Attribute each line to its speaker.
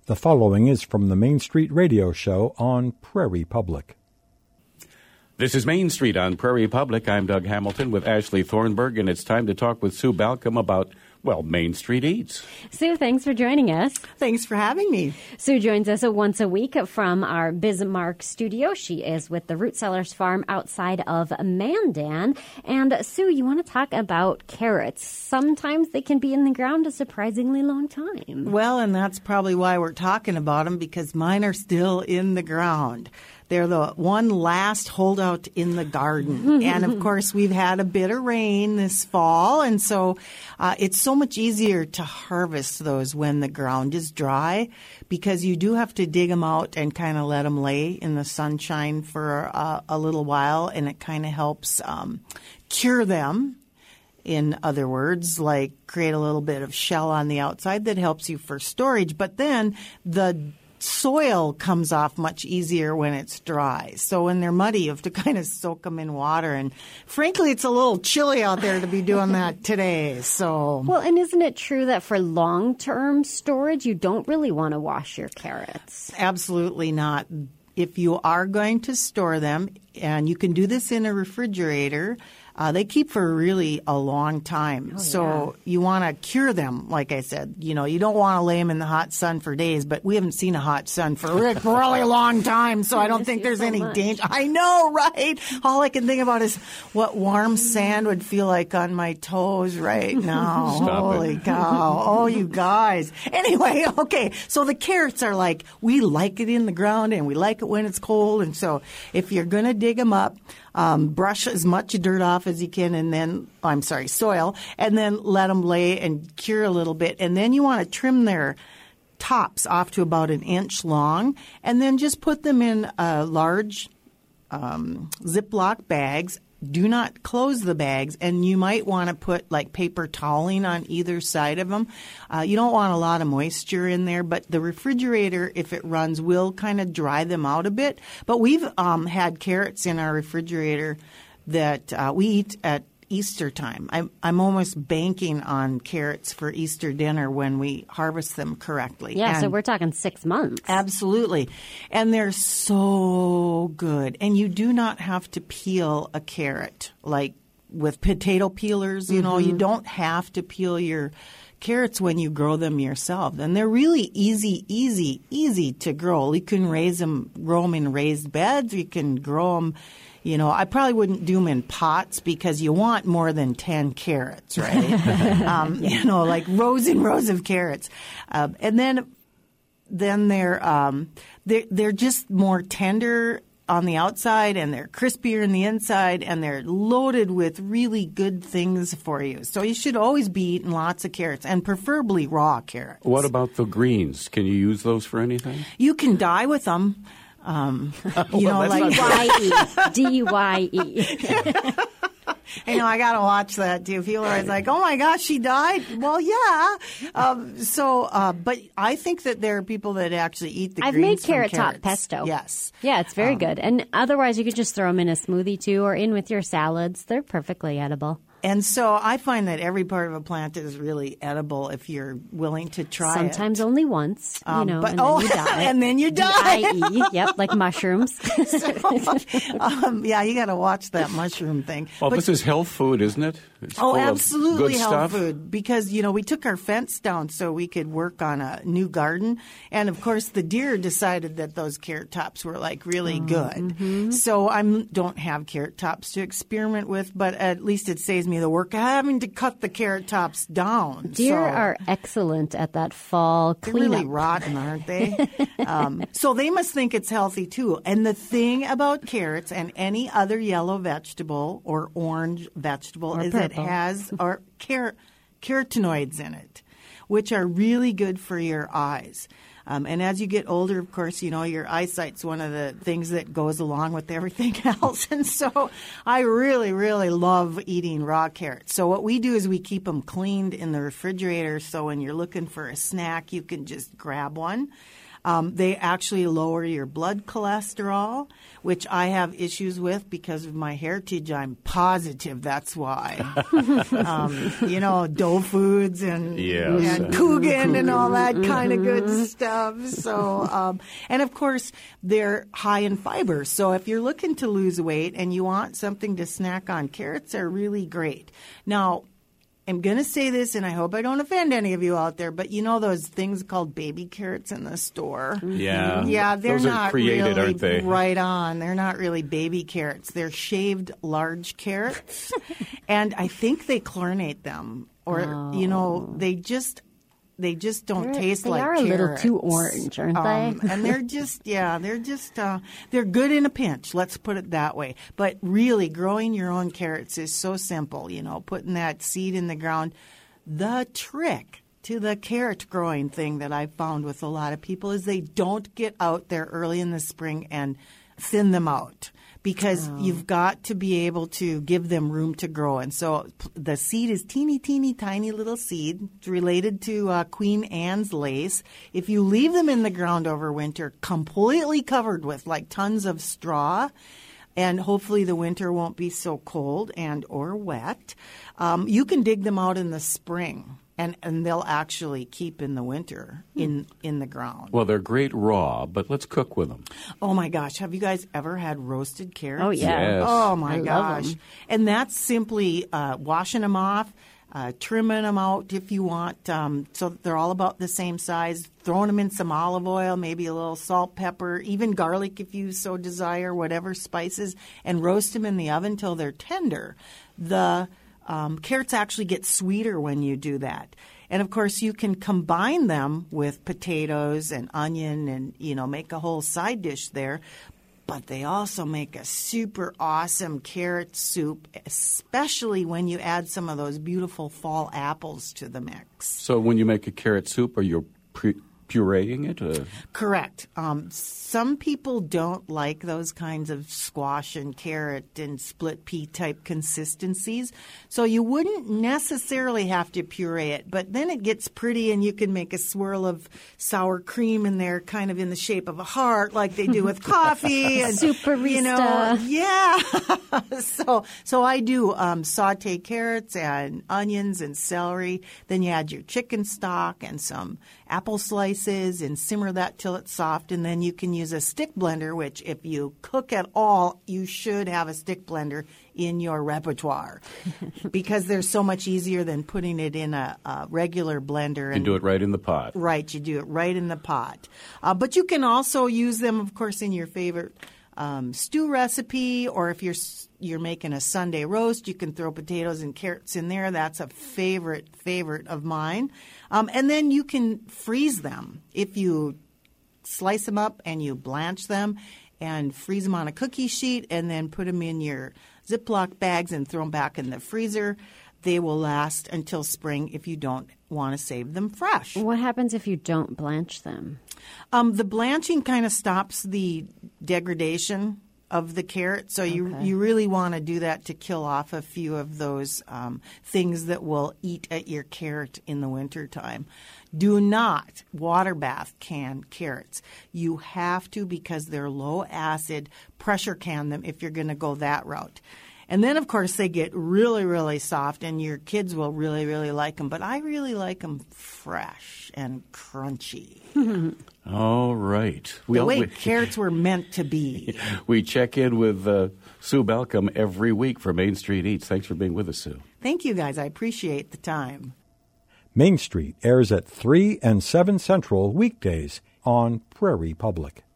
Speaker 1: The following is from the Main Street Radio Show on Prairie Public.
Speaker 2: This is Main Street on Prairie Public. I'm Doug Hamilton with Ashley Thornburg, and it's time to talk with Sue Balcom about, well, Main Street Eats.
Speaker 3: Sue, thanks for joining us.
Speaker 4: Thanks for having me.
Speaker 3: Sue joins us once a week from our Bismarck studio. She is with the Root Cellars Farm outside of Mandan. And Sue, you want to talk about carrots. Sometimes they can be in the ground a surprisingly long time.
Speaker 4: Well, and that's probably why we're talking about them, because mine are still in the ground. They're the one last holdout in the garden. And, of course, we've had a bit of rain this fall, and so it's so much easier to harvest those when the ground is dry, because you do have to dig them out and kind of let them lay in the sunshine for a little while, and it kind of helps cure them. In other words, like create a little bit of shell on the outside that helps you for storage. But then the soil comes off much easier when it's dry. So when they're muddy, you have to kind of soak them in water. And frankly, it's a little chilly out there to be doing that today. So,
Speaker 3: well, and isn't it true that for long-term storage, you don't really want to wash your carrots?
Speaker 4: Absolutely not. If you are going to store them, and you can do this in a refrigerator, they keep for really a long time. So you want to cure them, like I said. You know, you don't want to lay them in the hot sun for days, but we haven't seen a hot sun for a really long time, so I don't think there's any danger. I know, right? All I can think about is what warm sand would feel like on my toes right now. Holy cow. Oh, you guys. Anyway, okay, so the carrots are like, we like it in the ground and we like it when it's cold, and so if you're going to dig them up, brush as much dirt off as you can, and then, soil, and then let them lay and cure a little bit. And then you want to trim their tops off to about an inch long, and then just put them in large Ziploc bags. Do not close the bags, and you might want to put like paper toweling on either side of them. You don't want a lot of moisture in there, but the refrigerator, if it runs, will kind of dry them out a bit. But we've had carrots in our refrigerator that we eat at Easter time. I'm almost banking on carrots for Easter dinner when we harvest them correctly.
Speaker 3: Yeah, so we're talking 6 months.
Speaker 4: Absolutely. And they're so good. And you do not have to peel a carrot like with potato peelers. You know, you don't have to peel your carrots when you grow them yourself. And they're really easy to grow. You can grow them in raised beds. You can grow them. You know, I probably wouldn't do them in pots because you want more than 10 carrots, right? You know, like rows and rows of carrots. And then they're just more tender on the outside, and they're crispier in the inside, and they're loaded with really good things for you. So you should always be eating lots of carrots, and preferably raw carrots.
Speaker 2: What about the greens? Can you use those for anything?
Speaker 4: You can dye with them. You know, like
Speaker 3: D-Y-E.
Speaker 4: I know, I got to watch that too. People are always like, oh my gosh, she died. Well, yeah. But I think that there are people that actually eat the greens.
Speaker 3: I've made
Speaker 4: carrot
Speaker 3: top pesto.
Speaker 4: Yes.
Speaker 3: Yeah, it's very good. And otherwise, you could just throw them in a smoothie too, or in with your salads. They're perfectly edible.
Speaker 4: And so I find that every part of a plant is really edible if you're willing to try
Speaker 3: Sometimes
Speaker 4: it.
Speaker 3: only once, and then you die.
Speaker 4: And then you die.
Speaker 3: D-I-E, yep, like mushrooms.
Speaker 4: Yeah, you got to watch that mushroom thing.
Speaker 2: Well, this is health food, isn't it? It's
Speaker 4: absolutely
Speaker 2: good
Speaker 4: health
Speaker 2: stuff.
Speaker 4: food. Because, you know, we took our fence down so we could work on a new garden. And, of course, the deer decided that those carrot tops were, like, really good. Mm-hmm. So I don't have carrot tops to experiment with, but at least it saves me the work of having to cut the carrot tops down.
Speaker 3: Deer are excellent at that fall cleanup.
Speaker 4: They're really rotten, aren't they? So they must think it's healthy, too. And the thing about carrots and any other yellow vegetable or orange vegetable is it has carotenoids in it, which are really good for your eyes. And as you get older, of course, you know, your eyesight's one of the things that goes along with everything else. And so I really, really love eating raw carrots. So what we do is we keep them cleaned in the refrigerator. So when you're looking for a snack, you can just grab one. They actually lower your blood cholesterol, which I have issues with because of my heritage. I'm positive that's why. Dough foods and Coogan and all that kind of good stuff. So, and of course, they're high in fiber. So if you're looking to lose weight and you want something to snack on, carrots are really great. Now, I'm going to say this, and I hope I don't offend any of you out there, but you know those things called baby carrots in the store?
Speaker 2: Yeah.
Speaker 4: Yeah, they're
Speaker 2: Those are
Speaker 4: not
Speaker 2: created,
Speaker 4: really
Speaker 2: aren't they?
Speaker 4: right on. They're not really baby carrots. They're shaved large carrots, and I think they chlorinate them, or they just don't taste like carrots.
Speaker 3: They are a little too orange, aren't they?
Speaker 4: And they're good in a pinch. Let's put it that way. But really, growing your own carrots is so simple. Putting that seed in the ground. The trick to the carrot growing thing that I've found with a lot of people is they don't get out there early in the spring and thin them out. Because you've got to be able to give them room to grow. And so the seed is teeny, tiny little seed. It's related to Queen Anne's lace. If you leave them in the ground over winter, completely covered with like tons of straw, and hopefully the winter won't be so cold and or wet, you can dig them out in the spring. And they'll actually keep in the winter in the ground.
Speaker 2: Well, they're great raw, but let's cook with them.
Speaker 4: Oh, my gosh. Have you guys ever had roasted carrots?
Speaker 3: Oh, yeah.
Speaker 2: Yes.
Speaker 4: Oh, my
Speaker 3: I love
Speaker 4: gosh.
Speaker 3: them.
Speaker 4: And that's simply washing them off, trimming them out if you want. So they're all about the same size. Throwing them in some olive oil, maybe a little salt, pepper, even garlic if you so desire, whatever spices, and roast them in the oven till they're tender. The carrots actually get sweeter when you do that. And, of course, you can combine them with potatoes and onion and, make a whole side dish there. But they also make a super awesome carrot soup, especially when you add some of those beautiful fall apples to the mix.
Speaker 2: So when you make a carrot soup, are you pureeing it?
Speaker 4: Correct. Some people don't like those kinds of squash and carrot and split pea type consistencies. So you wouldn't necessarily have to puree it, but then it gets pretty and you can make a swirl of sour cream in there kind of in the shape of a heart like they do with coffee. And,
Speaker 3: Superista.
Speaker 4: Yeah. So I do saute carrots and onions and celery. Then you add your chicken stock and some apple slices and simmer that till it's soft. And then you can use a stick blender, which if you cook at all, you should have a stick blender in your repertoire because they're so much easier than putting it in a regular blender.
Speaker 2: And do it right in the pot.
Speaker 4: Right. You do it right in the pot. But you can also use them, of course, in your favorite stew recipe, or if you're making a Sunday roast, you can throw potatoes and carrots in there. That's a favorite of mine. And then you can freeze them. If you slice them up and you blanch them and freeze them on a cookie sheet and then put them in your Ziploc bags and throw them back in the freezer, they will last until spring if you don't want to save them fresh.
Speaker 3: What happens if you don't blanch them?
Speaker 4: The blanching kind of stops the degradation of the carrot, so you really want to do that to kill off a few of those things that will eat at your carrot in the wintertime. Do not water bath can carrots. You have to, because they're low acid, pressure can them if you're going to go that route. And then, of course, they get really, really soft, and your kids will really, really like them. But I really like them fresh and crunchy.
Speaker 2: All right.
Speaker 4: The way carrots were meant to be.
Speaker 2: We check in with Sue Balcom every week for Main Street Eats. Thanks for being with us, Sue.
Speaker 4: Thank you, guys. I appreciate the time.
Speaker 1: Main Street airs at 3 and 7 Central weekdays on Prairie Public.